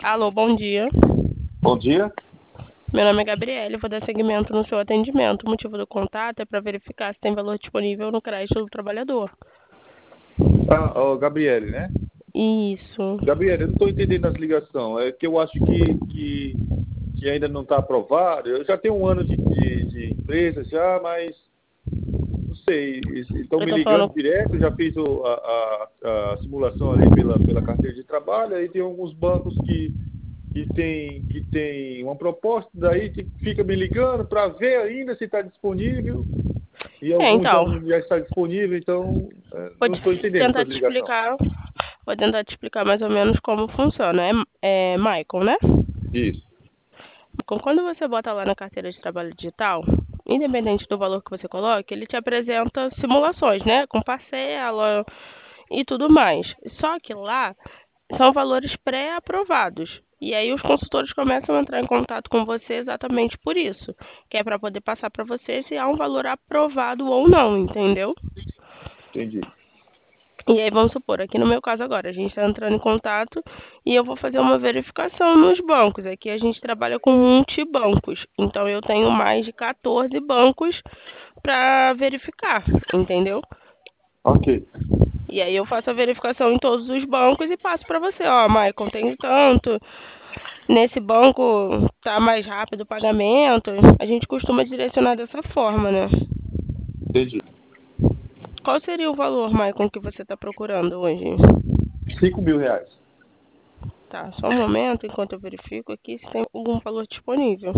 Alô, bom dia. Bom dia. Meu nome é Gabriele, vou dar seguimento no seu atendimento. O motivo do contato é para verificar se tem valor disponível no crédito do trabalhador. Gabriele, né? Isso. Gabriele, eu não estou entendendo as ligações. É que eu acho que ainda não está aprovado. Eu já tenho um ano de empresa já, mas não sei. Estão Eu me tô ligando falando. direto, já fiz a simulação ali pela carteira de trabalho, aí tem alguns bancos que tem uma proposta, daí que fica me ligando para ver ainda se está disponível, e alguns Então, já está disponível, então vou não estou entendendo tentar essas te ligações. explicar. Vou tentar te explicar mais ou menos como funciona. É Michael, né? Isso. Quando você bota lá na carteira de trabalho digital, independente do valor que você coloque, ele te apresenta simulações, né? Com parcela e tudo mais. Só que lá são valores pré-aprovados. E aí os consultores começam a entrar em contato com você exatamente por isso, que é para poder passar para você se há um valor aprovado ou não, entendeu? Entendi. E aí vamos supor, aqui no meu caso agora, a gente está entrando em contato e eu vou fazer uma verificação nos bancos. Aqui a gente trabalha com multibancos, então eu tenho mais de 14 bancos para verificar, entendeu? Ok. E aí eu faço a verificação em todos os bancos e passo para você, ó, Maicon, tem tanto. Nesse banco tá mais rápido o pagamento. A gente costuma direcionar dessa forma, né? Entendi. Qual seria o valor, Maicon, que você está procurando hoje? R$ 5.000. Tá, só um momento enquanto eu verifico aqui se tem algum valor disponível.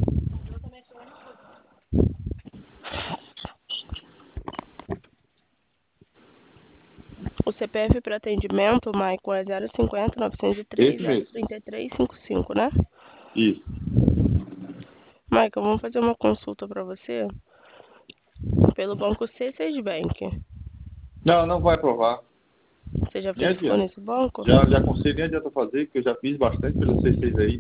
O CPF para atendimento, Maicon, é 050 903 Esse mesmo. 033 55, né? Isso. Maicon, vamos fazer uma consulta para você pelo banco C6 Bank. Não, não vai aprovar. Você já Nem verificou adianta. nesse banco? Já aconselho, nem adianta fazer, porque eu já fiz bastante pelo C6 aí,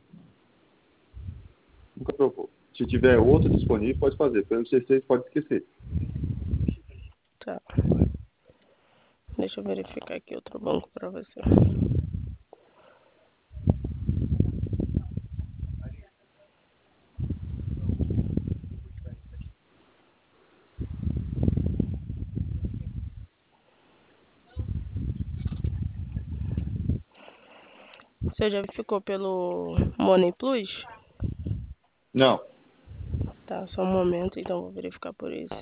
nunca aprovou. Se tiver outro disponível, pode fazer. Pelo C6 pode esquecer. Tá. Deixa eu verificar aqui outro banco para você. Você já ficou pelo Money Plus? Não. Tá, só um momento, então vou verificar por isso.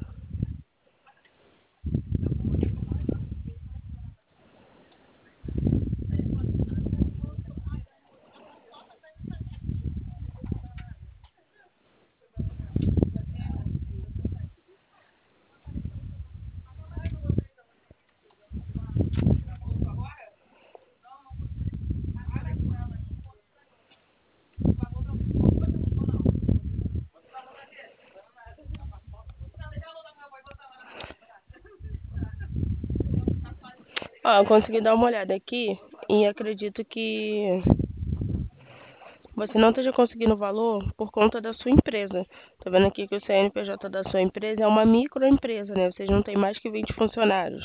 Ó, eu consegui dar uma olhada aqui e acredito que você não esteja conseguindo o valor por conta da sua empresa. Tô vendo aqui que o CNPJ da sua empresa é uma microempresa, né? Vocês não têm mais que 20 funcionários.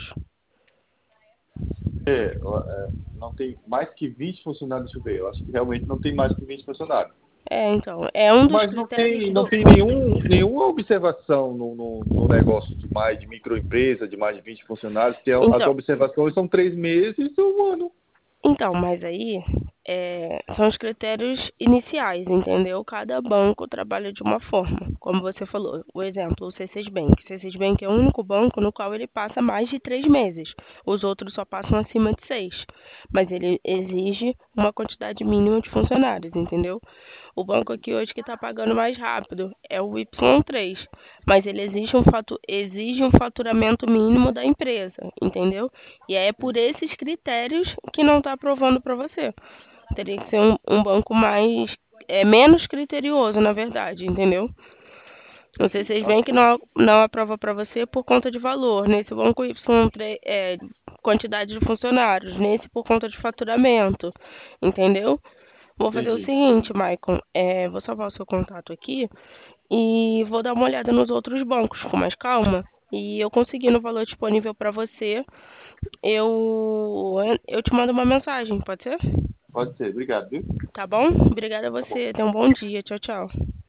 Não tem mais que 20 funcionários, deixa eu ver. Eu acho que realmente não tem mais que 20 funcionários. É, então, é um dos Mas não critérios tem, não do. tem nenhuma observação no negócio de microempresa, de mais de 20 funcionários, que as Então, observações são 3 meses ou um ano. Então, mas aí são os critérios iniciais, entendeu? Cada banco trabalha de uma forma. Como você falou, o exemplo, o C6 Bank. O C6 Bank é o único banco no qual ele passa mais de 3 meses. Os outros só passam acima de 6. Mas ele exige uma quantidade mínima de funcionários, entendeu? O banco aqui hoje que está pagando mais rápido é o Y3, mas ele exige um faturamento mínimo da empresa, entendeu? E é por esses critérios que não está aprovando para você. Teria que ser um banco mais, menos criterioso, na verdade, entendeu? Não sei se vocês veem que não aprova para você por conta de valor. Nesse banco Y3 quantidade de funcionários. Nesse por conta de faturamento, entendeu? Vou fazer o Entendi. seguinte, Maicon. Vou salvar o seu contato aqui e vou dar uma olhada nos outros bancos com mais calma. E eu conseguindo o valor disponível para você, eu te mando uma mensagem, pode ser? Pode ser. Obrigado, viu? Tá bom? Obrigada a Tá bom. você. Tenha um bom dia. Tchau, tchau.